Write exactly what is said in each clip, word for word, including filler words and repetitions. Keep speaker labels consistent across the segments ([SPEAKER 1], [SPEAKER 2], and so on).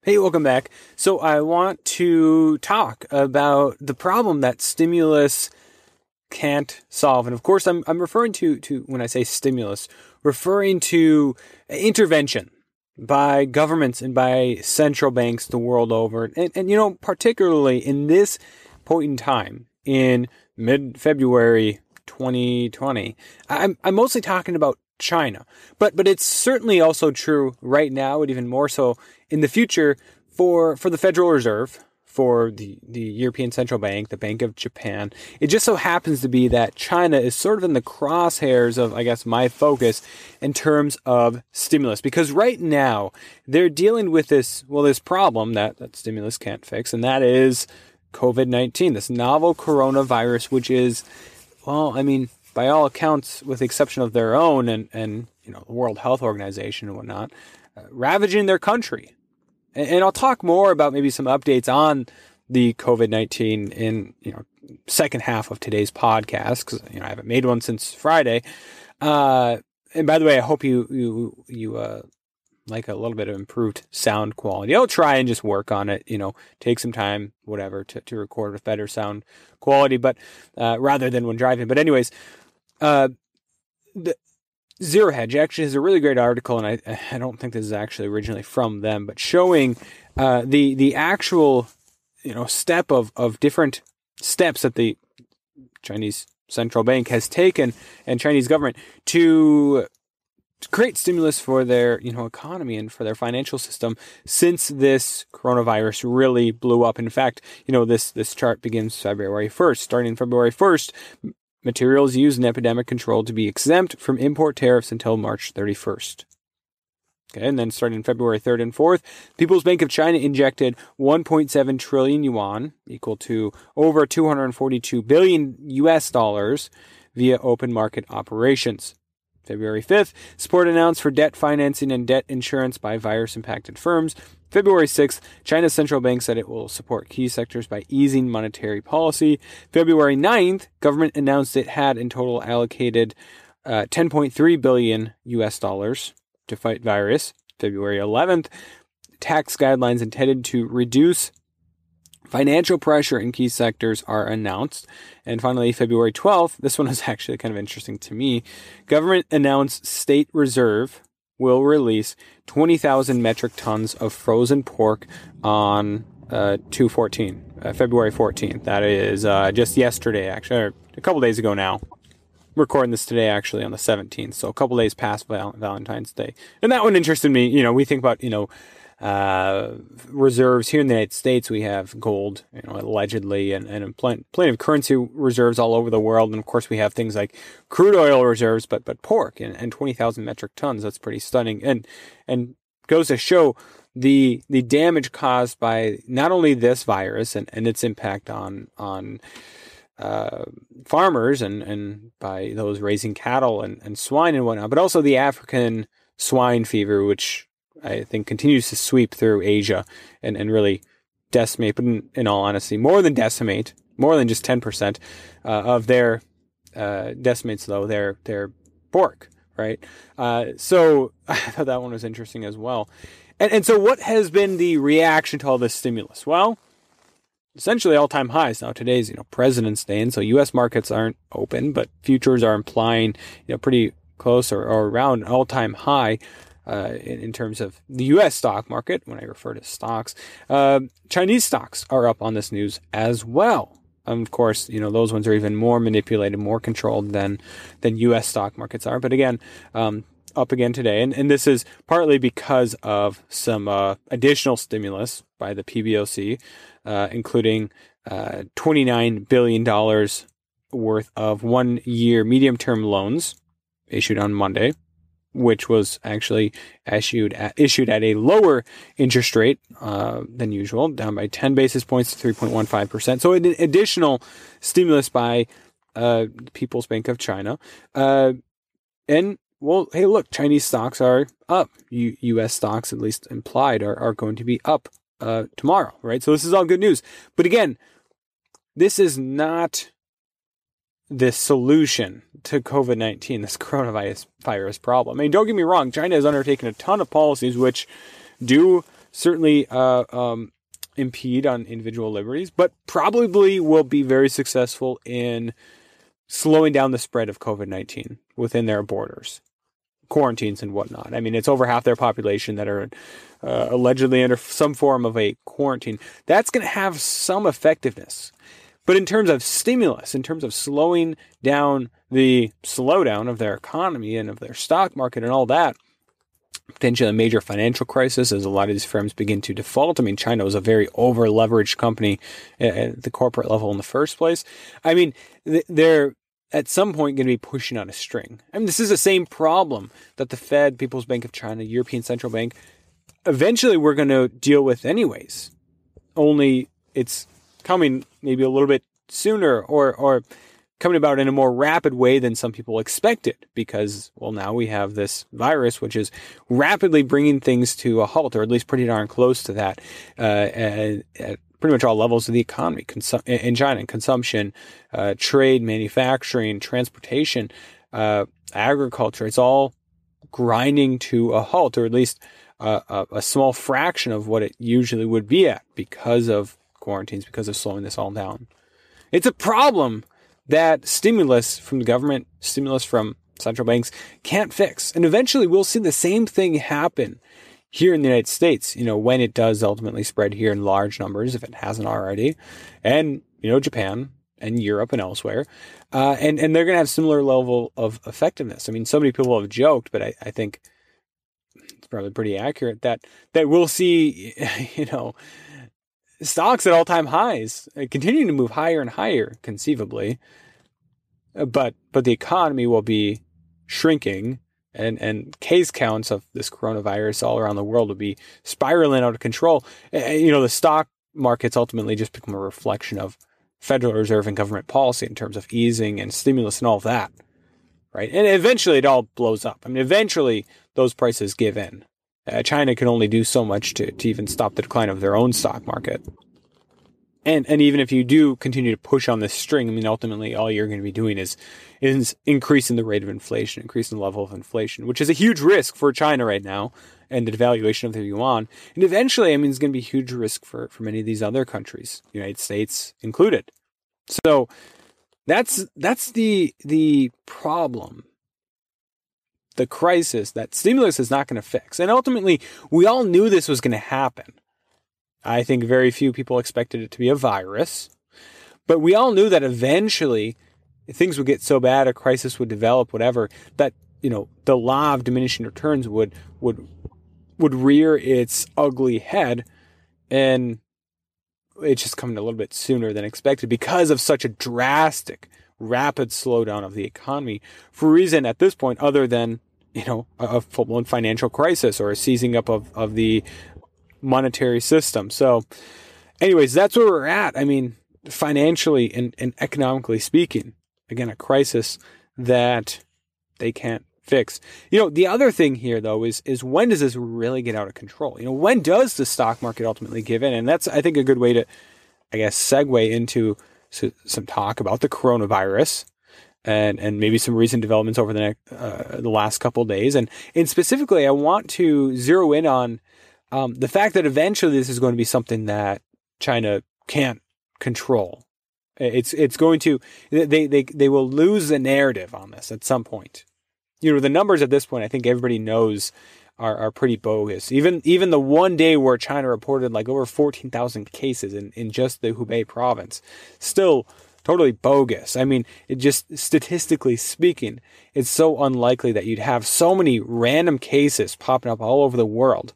[SPEAKER 1] Hey, welcome back. So I want to talk about the problem that stimulus can't solve. And of course, I'm I'm referring to, to when I say stimulus, referring to intervention by governments and by central banks the world over. And, and you know, particularly in this point in time, in mid-February twenty twenty, I'm I'm mostly talking about China. But but it's certainly also true right now, and even more so in the future for for the Federal Reserve, for the, the European Central Bank, the Bank of Japan. It just so happens to be that China is sort of in the crosshairs of, I guess, my focus in terms of stimulus. Because right now, they're dealing with this, well, this problem that, that stimulus can't fix, and that is covid nineteen, this novel coronavirus, which is, well, I mean, by all accounts, with the exception of their own and, and you know, the World Health Organization and whatnot, uh, ravaging their country. And, and I'll talk more about maybe some updates on the covid nineteen in, you know, second half of today's podcast, because, you know, I haven't made one since Friday. Uh, and by the way, I hope you, you, you, uh, like a little bit of improved sound quality. I'll try and just work on it, you know, take some time, whatever, to, to record with better sound quality, but, uh, rather than when driving. But anyways, uh, the Zero Hedge actually has a really great article, and I, I don't think this is actually originally from them, but showing, uh, the, the actual, you know, step of, of different steps that the Chinese central bank has taken and Chinese government to create stimulus for their, you know, economy and for their financial system since this coronavirus really blew up. In fact, you know, this, this chart begins February first. Starting February first, materials used in epidemic control to be exempt from import tariffs until March thirty-first. Okay, and then starting February third and fourth, People's Bank of China injected one point seven trillion yuan, equal to over two hundred forty-two billion U S dollars, via open market operations. February fifth, support announced for debt financing and debt insurance by virus-impacted firms. February sixth, China's central bank said it will support key sectors by easing monetary policy. February ninth, government announced it had in total allocated uh, ten point three billion U S dollars to fight virus. February eleventh, tax guidelines intended to reduce financial pressure in key sectors are announced. And finally, February twelfth, this one was actually kind of interesting to me. Government announced State Reserve will release twenty thousand metric tons of frozen pork on uh, two fourteen, uh, February fourteenth. That is uh, just yesterday, actually, or a couple days ago now. I'm recording this today, actually, on the seventeenth, so a couple days past Val- Valentine's Day. And that one interested me. You know, we think about, you know, uh, reserves here in the United States. We have gold, you know, allegedly, and, and plenty, plenty of currency reserves all over the world. And of course, we have things like crude oil reserves, but, but pork and, and twenty thousand metric tons. That's pretty stunning. And, and goes to show the, the damage caused by not only this virus and, and its impact on, on, uh, farmers and, and by those raising cattle and, and swine and whatnot, but also the African swine fever, which I think continues to sweep through Asia and, and really decimate, but in, in all honesty, more than decimate, more than just ten percent uh, of their uh, decimates, though, their their pork, right? Uh, so I thought that one was interesting as well. And, and so what has been the reaction to all this stimulus? Well, essentially all-time highs. Now, today's, you know, President's Day, and so U S markets aren't open, but futures are implying, you know, pretty close or, or around an all-time high. Uh, in, in terms of the U S stock market, when I refer to stocks, uh, Chinese stocks are up on this news as well. Um, of course, you know, those ones are even more manipulated, more controlled than, than U S stock markets are. But again, um, up again today. And, and this is partly because of some, uh, additional stimulus by the P B O C, uh, including, uh, twenty-nine billion dollars worth of one year medium term loans issued on Monday, which was actually issued at, issued at a lower interest rate uh, than usual, down by ten basis points to three point one five percent. So an additional stimulus by uh, People's Bank of China. Uh, and, well, hey, look, Chinese stocks are up. U- U.S. stocks, at least implied, are, are going to be up uh, tomorrow, right? So this is all good news. But again, this is not the solution to covid nineteen, this coronavirus virus problem. I mean, don't get me wrong, China has undertaken a ton of policies which do certainly uh, um, impede on individual liberties, but probably will be very successful in slowing down the spread of COVID nineteen within their borders, quarantines and whatnot. I mean, it's over half their population that are uh, allegedly under some form of a quarantine. That's going to have some effectiveness. But in terms of stimulus, in terms of slowing down the slowdown of their economy and of their stock market and all that, potentially a major financial crisis as a lot of these firms begin to default. I mean, China was a very over-leveraged company at the corporate level in the first place. I mean, they're at some point going to be pushing on a string. I mean, this is the same problem that the Fed, People's Bank of China, European Central Bank, eventually we're going to deal with anyways. Only it's coming maybe a little bit sooner or or coming about in a more rapid way than some people expected because, well, now we have this virus which is rapidly bringing things to a halt, or at least pretty darn close to that, uh, at, at pretty much all levels of the economy Consum- in China, consumption, uh, trade, manufacturing, transportation, uh, agriculture. It's all grinding to a halt, or at least uh, a, a small fraction of what it usually would be at because of quarantines, because of slowing this all down. It's a problem that stimulus from the government, stimulus from central banks can't fix. And eventually we'll see the same thing happen here in the United States, you know, when it does ultimately spread here in large numbers, if it hasn't already, and, you know, Japan and Europe and elsewhere. Uh, and, and they're going to have similar level of effectiveness. I mean, so many people have joked, but I, I think it's probably pretty accurate that, that we'll see, you know, stocks at all-time highs, uh, continuing to move higher and higher, conceivably, uh, but but the economy will be shrinking, and, and case counts of this coronavirus all around the world will be spiraling out of control. Uh, you know, the stock markets ultimately just become a reflection of Federal Reserve and government policy in terms of easing and stimulus and all of that, right? And eventually it all blows up. I mean, eventually those prices give in. Uh, China can only do so much to, to even stop the decline of their own stock market. And and even if you do continue to push on this string, I mean, ultimately all you're going to be doing is, is increasing the rate of inflation, increasing the level of inflation, which is a huge risk for China right now and the devaluation of the yuan. And eventually, I mean, it's going to be a huge risk for, for many of these other countries, United States included. So that's that's the the problem. The crisis that stimulus is not going to fix. And ultimately, we all knew this was going to happen. I think very few people expected it to be a virus. But we all knew that eventually things would get so bad, a crisis would develop, whatever, that, you know, the law of diminishing returns would would would rear its ugly head, and it's just coming a little bit sooner than expected because of such a drastic, rapid slowdown of the economy for a reason at this point other than, you know, a full-blown financial crisis or a seizing up of, of the monetary system. So anyways, that's where we're at. I mean, financially and, and economically speaking, again, a crisis that they can't fix. You know, the other thing here, though, is is when does this really get out of control? You know, when does the stock market ultimately give in? And that's, I think, a good way to, I guess, segue into some talk about the coronavirus and and maybe some recent developments over the next, uh, the last couple of days. And, and specifically, I want to zero in on um, the fact that eventually this is going to be something that China can't control. It's it's going to, they they they will lose the narrative on this at some point. You know, the numbers at this point, I think everybody knows are, are pretty bogus. Even even the one day where China reported like over fourteen thousand cases in, in just the Hubei province, still totally bogus. I mean, it just statistically speaking, it's so unlikely that you'd have so many random cases popping up all over the world.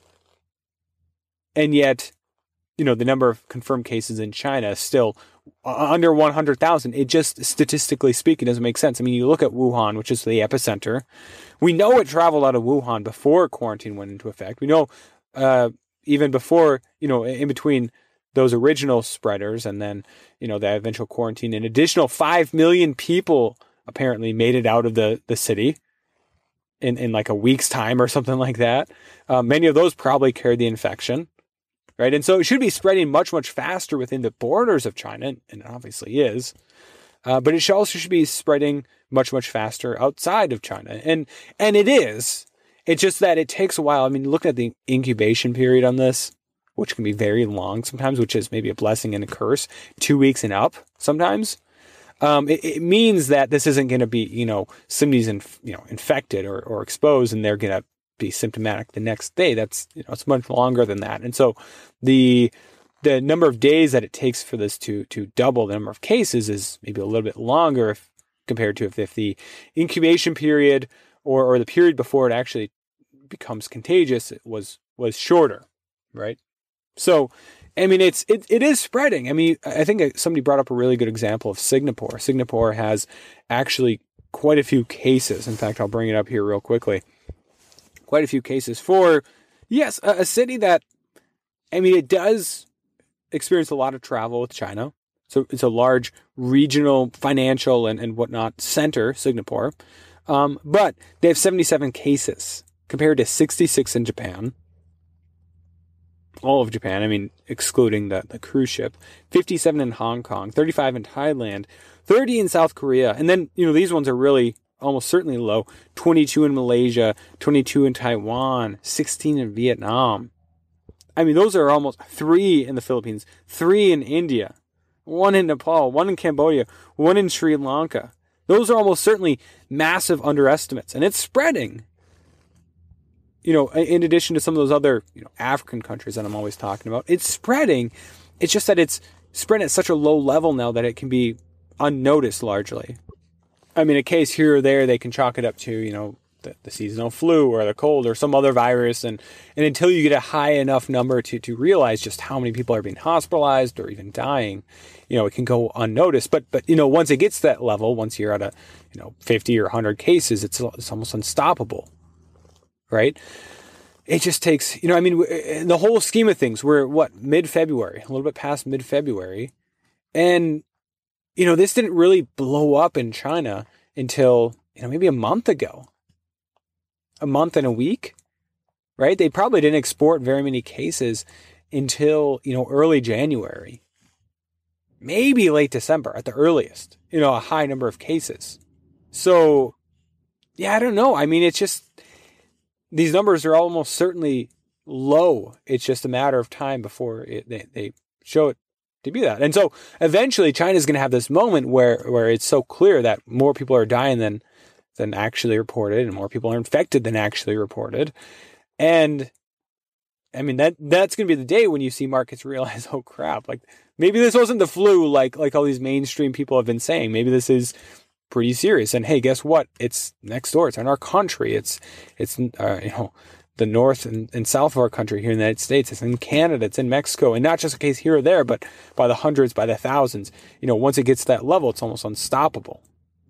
[SPEAKER 1] And yet, you know, the number of confirmed cases in China is still under one hundred thousand. It just, statistically speaking, doesn't make sense. I mean, you look at Wuhan, which is the epicenter. We know it traveled out of Wuhan before quarantine went into effect. We know uh, even before, you know, in between those original spreaders and then, you know, the eventual quarantine, an additional five million people apparently made it out of the, the city in, in like a week's time or something like that. Uh, many of those probably carried the infection. Right. And so it should be spreading much, much faster within the borders of China, and it obviously is. Uh, but it should also should be spreading much, much faster outside of China. And and it is. It's just that it takes a while. I mean, look at the incubation period on this, which can be very long sometimes, which is maybe a blessing and a curse, two weeks and up sometimes. Um, it, it means that this isn't going to be, you know, somebody's in, you know, infected or, or exposed and they're going to be symptomatic the next day. That's, you know, it's much longer than that. And so the, the number of days that it takes for this to, to double the number of cases is maybe a little bit longer if compared to if, if the incubation period or, or the period before it actually becomes contagious was, was shorter, right? So, I mean, it's, it, it is spreading. I mean, I think somebody brought up a really good example of Singapore. Singapore has actually quite a few cases. In fact, I'll bring it up here real quickly. Quite a few cases for, yes, a, a city that, I mean, it does experience a lot of travel with China. So it's a large regional financial and, and whatnot center, Singapore. Um, but they have seventy-seven cases compared to sixty-six in Japan. All of Japan, I mean, excluding the, the cruise ship. fifty-seven in Hong Kong, thirty-five in Thailand, thirty in South Korea. And then, you know, these ones are really almost certainly low. twenty-two in Malaysia, twenty-two in Taiwan, sixteen in Vietnam. I mean, those are almost three in the Philippines, three in India, one in Nepal, one in Cambodia, one in Sri Lanka. Those are almost certainly massive underestimates, and it's spreading. You know, in addition to some of those other, you know, African countries that I'm always talking about, it's spreading. It's just that it's spread at such a low level now that it can be unnoticed largely. I mean, a case here or there, they can chalk it up to, you know, the, the seasonal flu or the cold or some other virus. And, and until you get a high enough number to, to realize just how many people are being hospitalized or even dying, you know, it can go unnoticed. But, but, you know, once it gets to that level, once you're at a, you know, fifty or one hundred cases, it's, it's almost unstoppable, right? It just takes, you know, I mean, in the whole scheme of things, we're what, mid-February, a little bit past mid-February. And, you know, this didn't really blow up in China until, you know, maybe a month ago. A month and a week, right? They probably didn't export very many cases until, you know, early January. Maybe late December at the earliest, you know, a high number of cases. So, yeah, I don't know. I mean, it's just, these numbers are almost certainly low. It's just a matter of time before it, they, they show it to be that. And so eventually China's going to have this moment where, where it's so clear that more people are dying than, than actually reported and more people are infected than actually reported. And I mean, that that's going to be the day when you see markets realize, oh crap, like maybe this wasn't the flu like, like all these mainstream people have been saying. Maybe this is pretty serious. And hey, guess what? It's next door. It's in our country. It's, it's, uh, you know, the north and, and south of our country here in the United States. It's in Canada. It's in Mexico. And not just a case here or there, but by the hundreds, by the thousands. You know, once it gets to that level, it's almost unstoppable.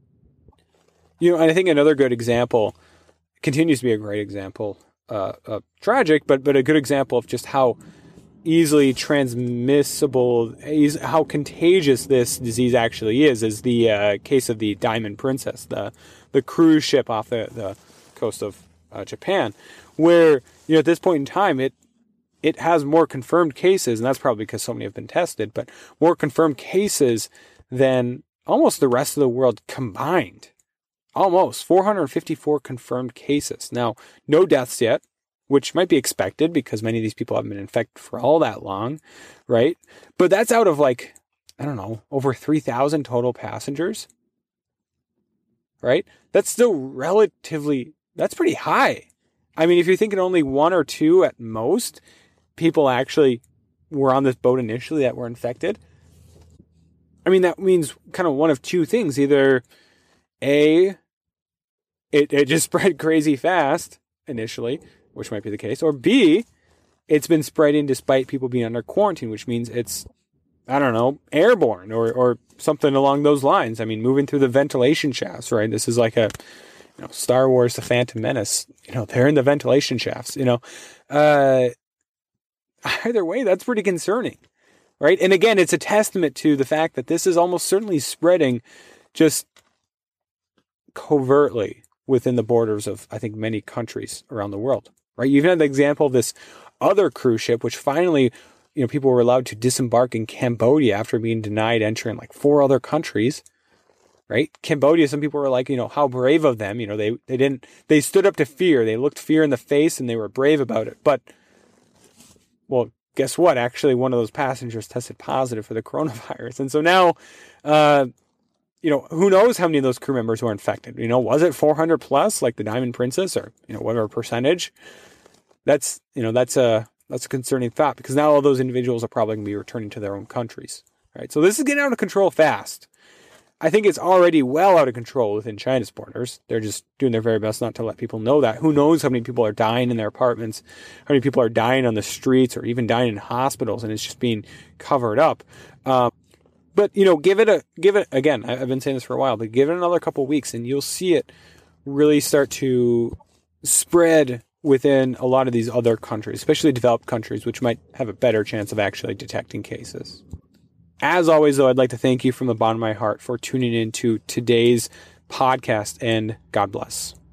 [SPEAKER 1] You know, and I think another good example continues to be a great example, uh, uh, tragic, but, but a good example of just how easily transmissible, how contagious this disease actually is, is the uh, case of the Diamond Princess, the the cruise ship off the, the coast of uh, Japan, where, you know, at this point in time, it it has more confirmed cases, and that's probably because so many have been tested, but more confirmed cases than almost the rest of the world combined. Almost four hundred fifty-four confirmed cases. Now, no deaths yet, which might be expected because many of these people haven't been infected for all that long, right? But that's out of like, I don't know, over three thousand total passengers, right? That's still relatively, that's pretty high. I mean, if you're thinking only one or two at most people actually were on this boat initially that were infected, I mean, that means kind of one of two things. Either A, it, it just spread crazy fast initially, which might be the case, or B, it's been spreading despite people being under quarantine, which means it's, I don't know, airborne or, or something along those lines. I mean, moving through the ventilation shafts, right? This is like a, you know, Star Wars, The Phantom Menace, you know, they're in the ventilation shafts, you know. Uh, either way, that's pretty concerning, right? And again, it's a testament to the fact that this is almost certainly spreading just covertly within the borders of, I think, many countries around the world, right? You even had the example of this other cruise ship, which finally, you know, people were allowed to disembark in Cambodia after being denied entry in like four other countries. right? Cambodia, some people were like, you know, how brave of them. You know, they, they didn't, they stood up to fear. They looked fear in the face and they were brave about it. But, well, guess what? Actually, one of those passengers tested positive for the coronavirus. And so now, uh, you know, who knows how many of those crew members were infected? You know, was it four hundred plus like the Diamond Princess, or, you know, whatever percentage? That's, you know, that's a, that's a concerning thought, because now all those individuals are probably going to be returning to their own countries, right? So this is getting out of control fast. I think it's already well out of control within China's borders. They're just doing their very best not to let people know that. Who knows how many people are dying in their apartments, how many people are dying on the streets, or even dying in hospitals, and it's just being covered up. Um, but, you know, give it a, give it, again, I've been saying this for a while, but give it another couple of weeks and you'll see it really start to spread within a lot of these other countries, especially developed countries, which might have a better chance of actually detecting cases. As always, though, I'd like to thank you from the bottom of my heart for tuning in to today's podcast, and God bless.